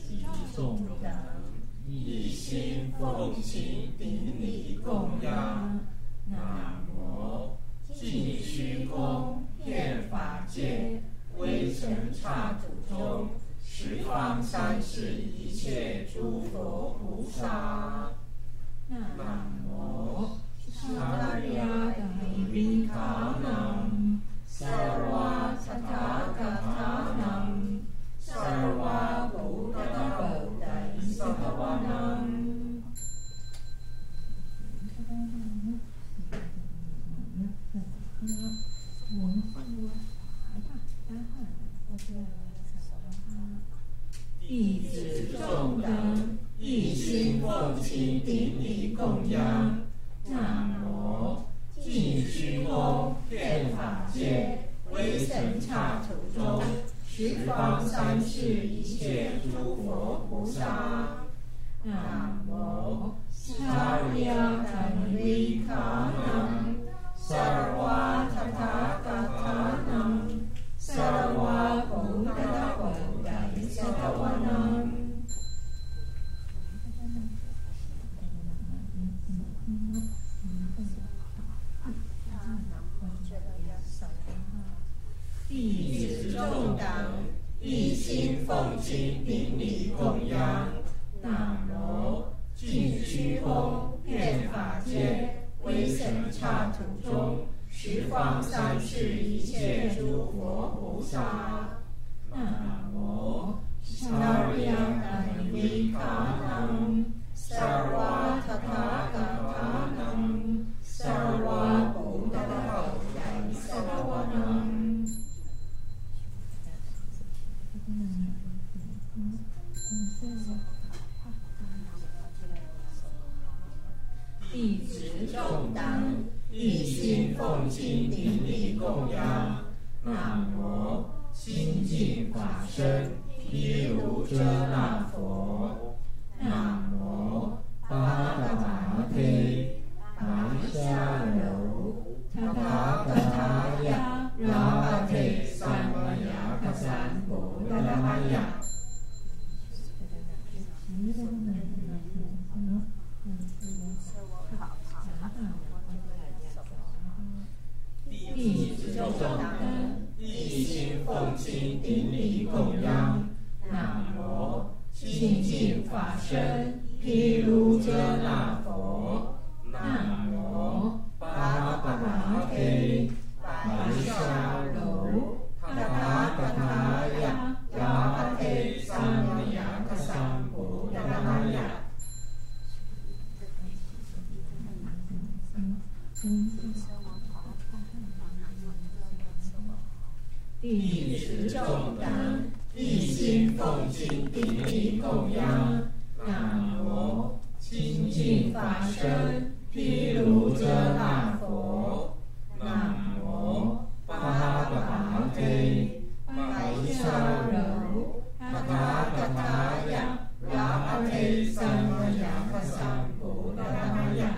及众等，一心奉行顶礼供养。南无尽虚空遍法界，微尘刹土中，十方三世一切诸佛菩萨。南无萨利亚达维卡南，萨瓦萨塔嘎塔南，萨瓦布达达布达伊萨瓦南。弟子众等，一心奉行顶礼供养。南无尽虚空遍法界，微尘刹土中，十方三世一切诸佛菩萨。南无萨利亚达维卡南，萨瓦塔塔嘎塔南，萨瓦布达达布达伊萨瓦南。弟子众等，一心奉行顶礼供养。南无尽虚空遍法界，微尘刹土中，十方三世一切诸佛菩萨。南无萨利亚达维卡南，萨瓦塔塔嘎塔南，萨瓦布达达布达伊萨瓦南。弟子众等，一心奉行顶礼供养。南无清净法身毗卢遮那佛。南无巴达玛提白沙柔塔塔嘎塔呀拉巴提三摩呀嘎三布达达玛呀。弟子众等，一心奉行顶礼供养。南无清净法身毗卢遮那佛。南无巴达玛提白沙柔塔塔嘎塔呀拉巴提三摩呀嘎三布达达玛呀。弟子众等，一心奉行顶礼供养。南无清净法身毗卢遮那佛。南无巴达玛提白沙柔塔塔嘎塔呀拉巴提三摩呀嘎三布达达玛呀。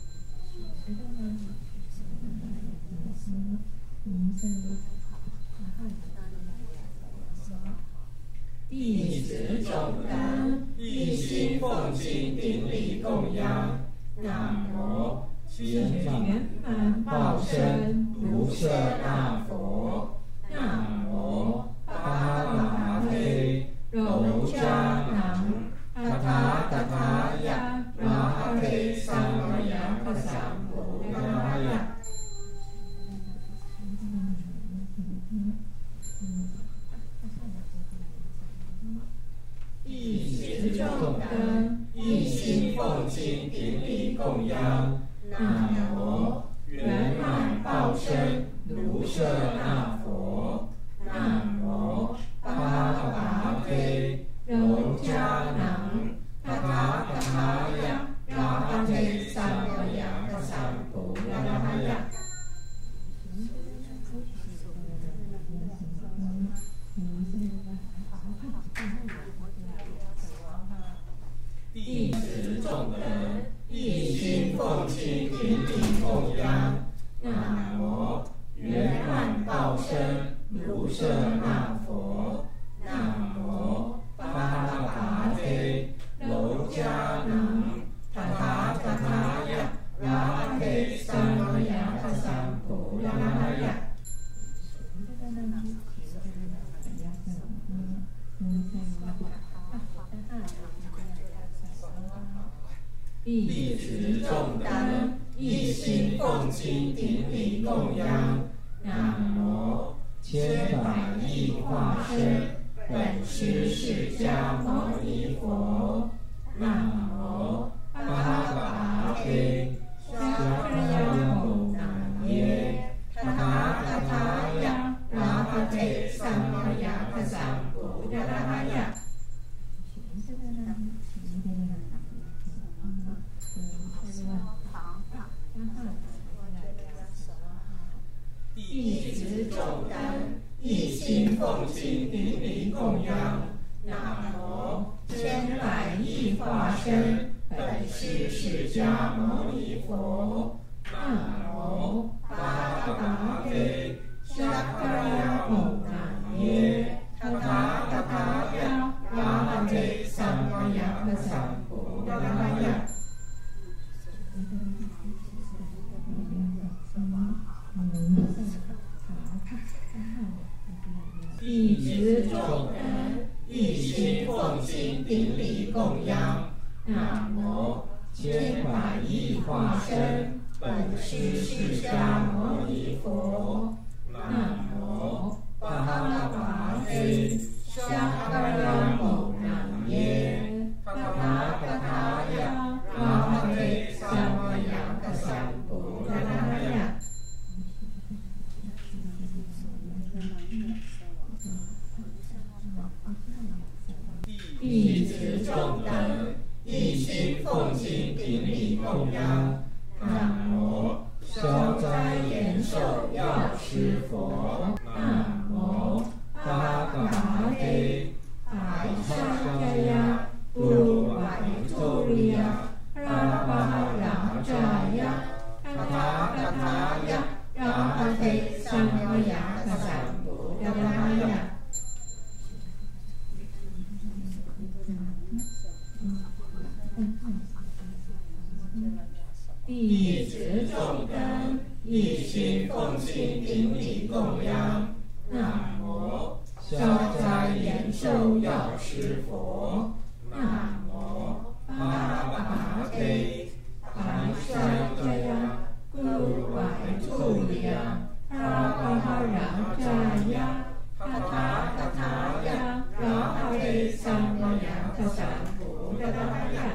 弟子众等，一心奉行顶礼供养。南无清净圆报身卢舍那佛。南无巴达玛提柔迦囊塔塔嘎塔呀拉巴提三摩呀嘎三布达达玛呀。弟子众等，一心奉行顶礼供养。南无圆满报身卢舍那佛。南无巴达玛提柔迦囊塔塔嘎塔呀拉巴提三摩呀嘎三布达达玛呀。弟子众等，一心奉行顶礼供养。南无圆满报身卢舍那佛。南无巴达玛弟子众当一心奉请顶礼供养。南无千百亿化身本师释迦牟尼佛。南无巴哈嘿沙迦呀摩那耶塔塔塔塔呀拉哈嘿萨摩呀卡萨布达拉哈呀。弟子众当一心奉请顶礼供养。南无千百亿化身本师释迦牟尼佛。南无巴哈嘿沙迦呀摩那耶塔塔塔塔呀拉哈嘿萨摩呀卡萨布达拉哈呀。弟子众人一心奉请顶礼供养。南无千百亿化身本师释迦牟尼佛。南无巴哈嘿沙迦呀摩那耶塔塔塔塔呀拉哈嘿萨摩呀卡萨布达拉哈呀。弟子众等一心奉请顶礼供养。南无消灾延寿药师佛。南无巴哈嘿海沙迦呀布鲁瓦尼图利亚拉巴拉扎呀塔塔塔塔呀拉哈嘿萨摩呀卡萨布达拉哈呀。弟子众等一心奉请顶礼供养。南无消灾延寿药师佛。南无巴哈嘿海沙迦呀布鲁瓦尼图利亚拉巴拉扎呀塔塔塔塔呀拉哈嘿萨摩呀卡萨布达拉哈呀。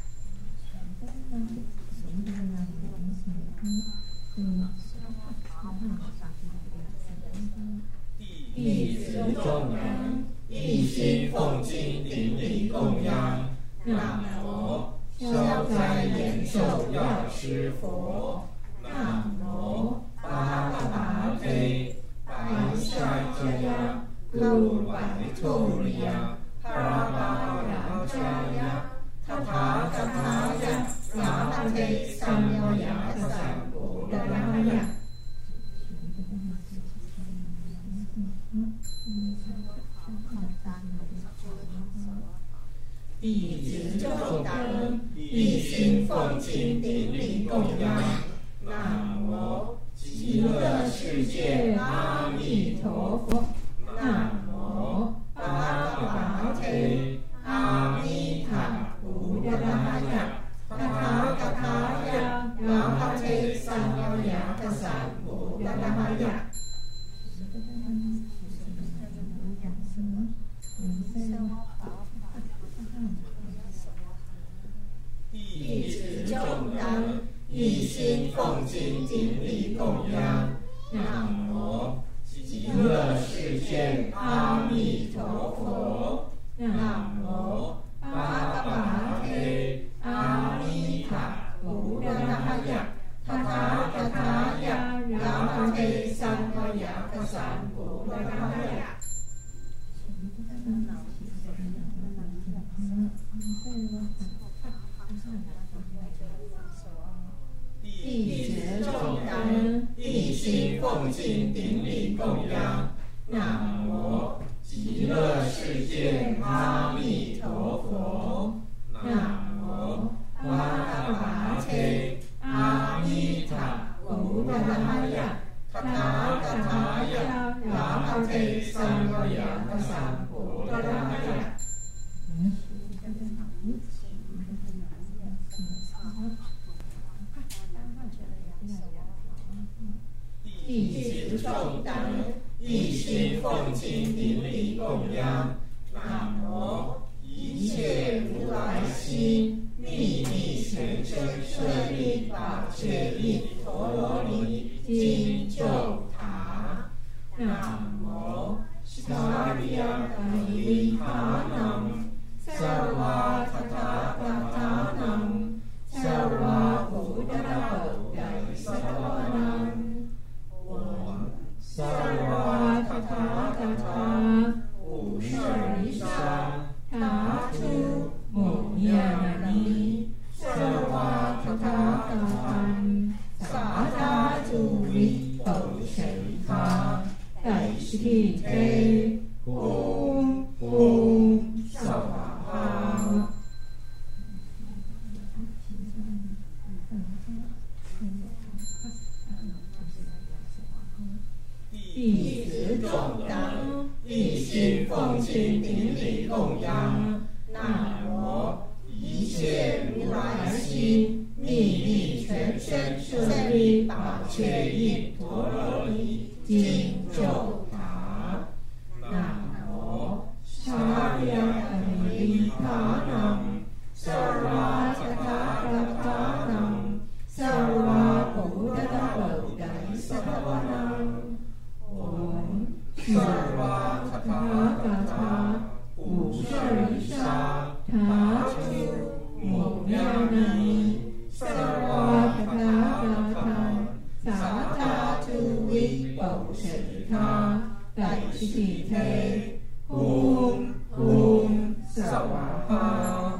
弟子众人一心奉请顶礼供养。南无消灾延寿药师佛。南无巴哈嘿海沙迦呀布鲁瓦尼图利亚拉巴拉扎呀塔塔塔塔呀拉哈嘿萨摩呀卡萨布达拉哈呀。弟子众等一心奉请顶礼供养。南无极乐世界阿弥陀佛。南无巴哈嘿阿弥塔布达拉哈呀塔塔塔塔呀拉哈嘿萨摩呀卡萨布达拉哈呀。弟子众等一心奉请顶礼供养。南无极乐世界阿弥陀佛。南无巴哈嘿阿弥塔布达拉哈呀塔塔塔塔呀拉哈嘿萨摩呀卡萨布达拉哈呀。弟子众等一心奉请顶礼供养。南无极乐世界阿弥陀佛。南无巴哈嘿阿弥塔布达拉哈呀塔塔塔塔呀拉哈嘿萨摩呀卡萨布达拉哈呀。 弟子众当一心奉请顶礼供养。南无一切如来心秘密全身舍利宝切印陀罗尼金咒塔。南无萨利亚达利哈南萨瓦塔塔塔塔南萨瓦布达布达萨瓦南萨瓦塔塔塔塔乌舍利沙塔图摩耶那尼萨瓦塔塔塔塔萨塔图维波舍利他代释提提嗡嗡萨瓦哈。弟子众当一心奉请顶礼供养。南无一切如来心秘密全身舍利宝切印陀罗尼金咒塔。南无萨利亚达利哈南萨瓦塔塔塔塔南萨瓦布达布达萨瓦南萨瓦塔塔塔塔乌舍利沙塔图摩耶那尼萨瓦塔塔塔塔萨塔图维波舍利他代释提提嗡嗡萨瓦哈。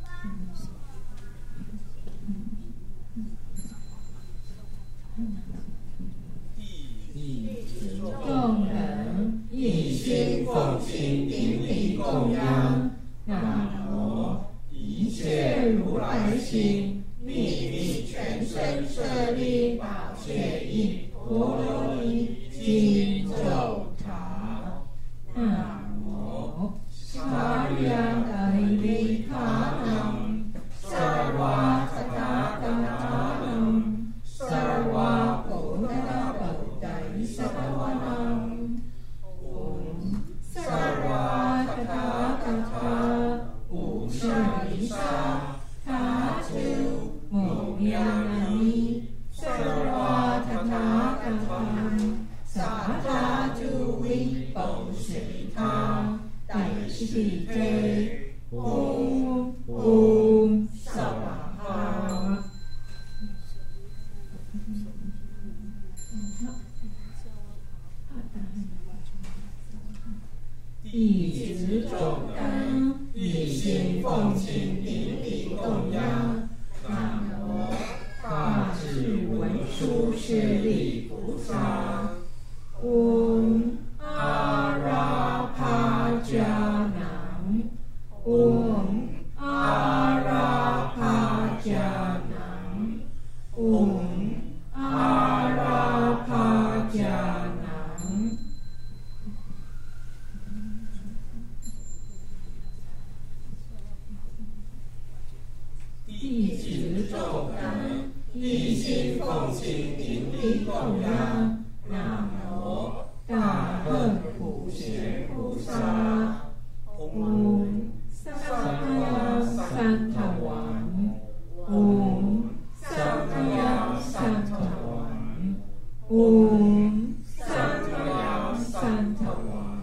众人一心奉请顶礼供养。南无一切如来心秘密全身舍利宝切印陀罗尼金咒塔。南无萨利亚达利哈南萨瓦塔塔塔塔南萨瓦布达布达萨瓦南萨瓦塔塔塔塔乌舍利沙塔图摩耶那尼萨瓦塔塔塔塔萨塔图维波舍利他代释提提嗡嗡萨瓦哈。弟子众当一心奉请顶礼供养。南无大智文殊师利菩萨。嗡阿拉帕迦南嗡阿拉帕迦南嗡阿拉帕迦南。弟子众当一心奉请顶礼供养。南无大恨普贤菩萨。嗡萨呀三塔王嗡萨呀三塔王嗡萨呀三塔王。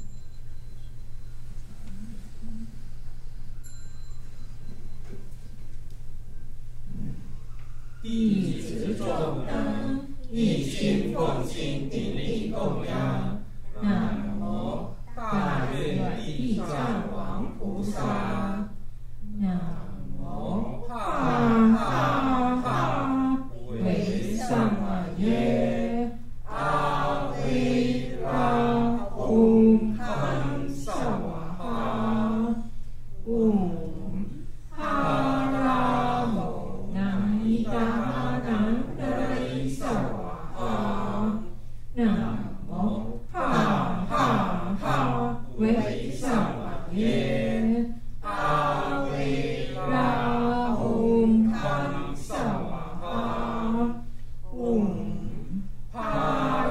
弟子众当一心奉请顶礼供养。南无大愿地藏王菩萨。南无哈哈哈维萨玛耶阿维拉嗡康萨瓦哈嗡哈拉摩那伊达南达伊萨瓦哈。南无哈哈哈维萨玛耶阿维拉嗡康萨瓦哈嗡哈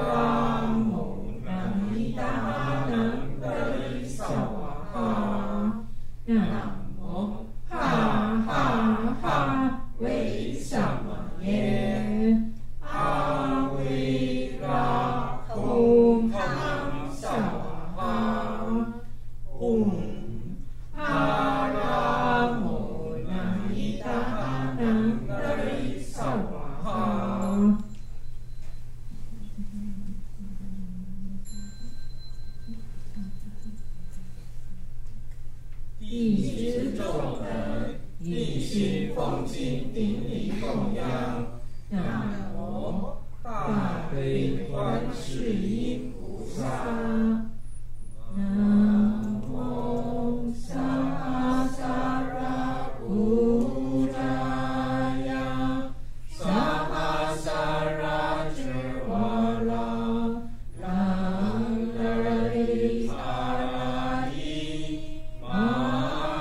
一时众人一心奉行顶礼供养。南无大悲观世音菩萨。南无萨萨拉布扎呀，萨萨拉智瓦拉，拉勒里萨拉伊玛。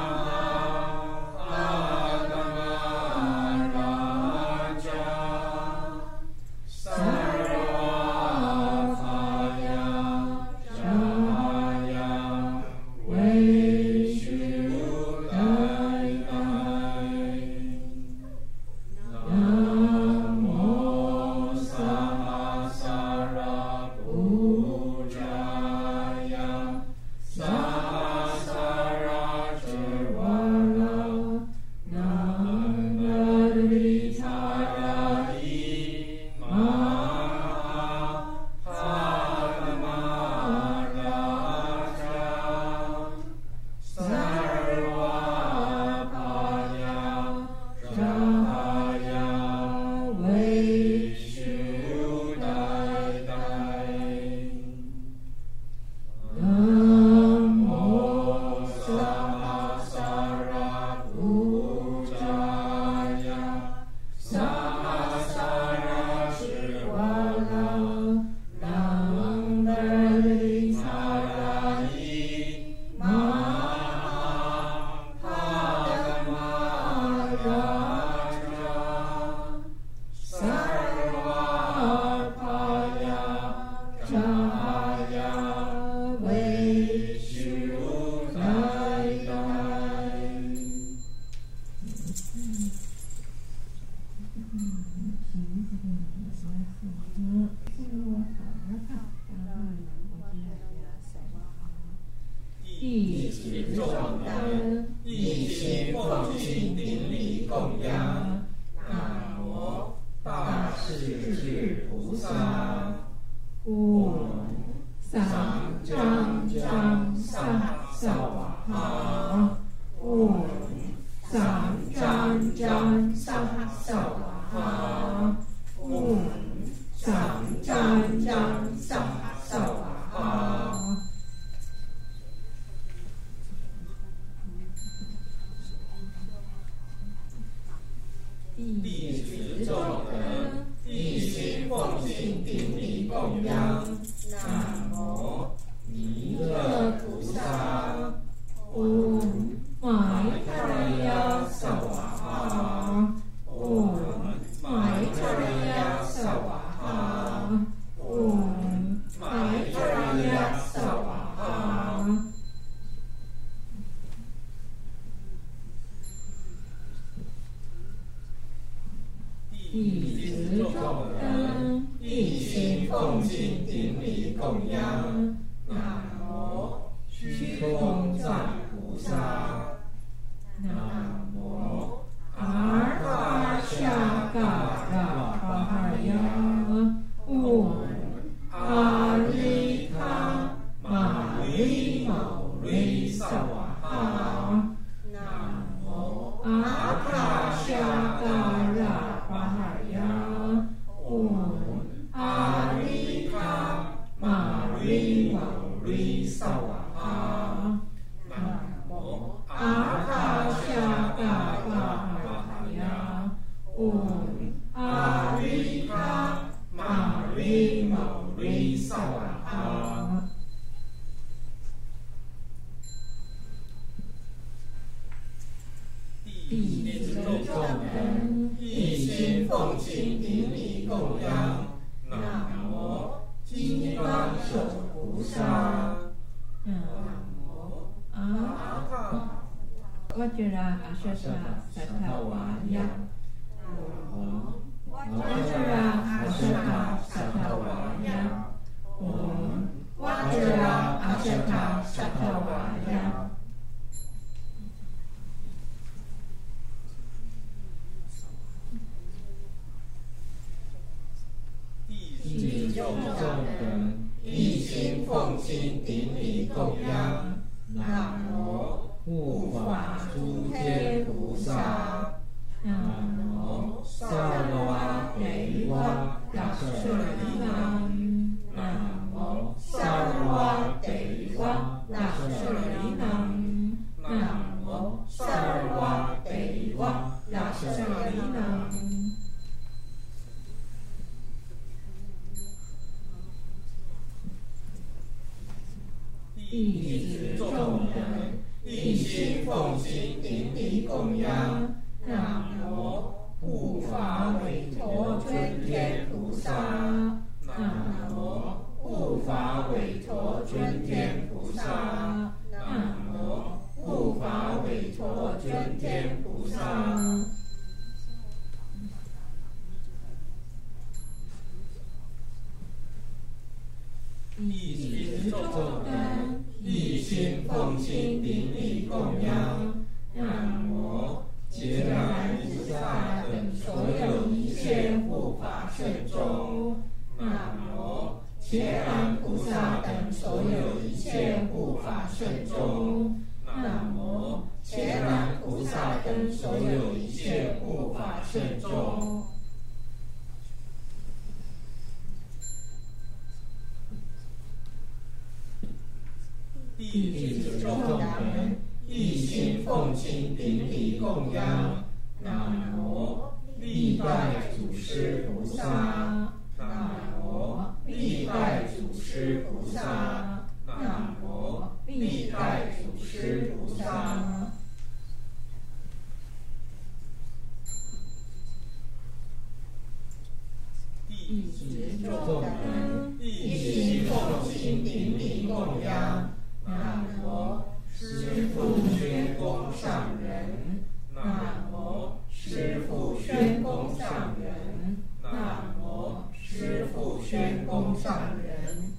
弟子众人一心奉行顶礼供养。南无大势至菩萨。嗡三张张萨萨瓦哈。嗡三张张萨萨瓦哈。嗡三张张萨萨瓦哈。弟子众人一心奉行顶礼供养。南无弥勒菩萨。嗡玛他利亚萨瓦哈。嗡玛他利亚萨瓦哈。嗡玛他利亚萨瓦哈。弟子众人一心奉行顶礼供养。南无虚空藏菩萨。南无阿哈夏嘎拉巴哈呀。嗡阿里卡玛里毛里萨瓦哈。南无阿哈夏嘎拉巴哈呀。嗡阿里卡玛里毛里萨瓦哈。南无阿哈夏嘎拉巴哈呀。嗡阿里卡玛里毛里萨瓦哈。弟子众人一心奉行顶礼供养。南无金刚手菩萨。南无阿哈瓦吉拉阿舍塔萨塔瓦呀。瓦吉拉阿舍塔萨塔瓦呀。瓦吉拉阿舍塔萨塔瓦呀。弟子众人一心奉行顶礼供养。南无护法诸天菩萨。南无萨瓦提瓦拉舍利南，南无萨瓦提瓦拉舍利南，南无萨瓦提瓦拉舍利南。弟子众人一心奉行顶礼供养。南无护法韦陀尊天菩萨。南无护法韦陀尊天菩萨。南无护法韦陀尊天菩萨。弟子众人一心奉行顶礼供养。南无结来菩萨等所有一切护法圣众。南无结来菩萨等所有一切护法圣众。南无结来菩萨等所有一切护法圣众。弟子众人一心奉行顶礼供养。南无历代祖师菩萨。南无历代祖师菩萨。南无历代祖师菩萨。弟子众人一心奉行顶礼供养。南无师父宣公上人。南无师父宣公上人。南无师父宣公上人。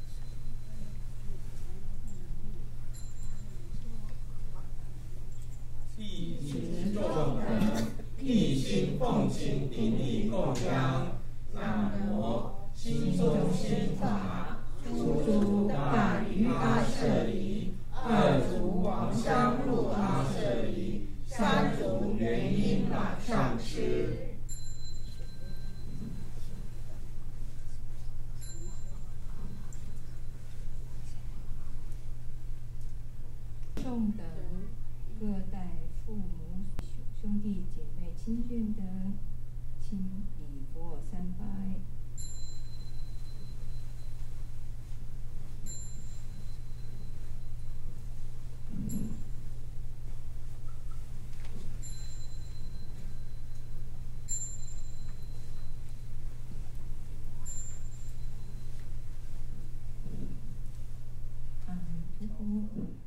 弟子众人一心奉行顶礼供养。南无心中心法初住大于阿舍离，二足往生入阿舍离，三足原因满上师。 众等各代父母、兄弟姐妹、亲眷等，请礼佛3拜。阿弥陀佛。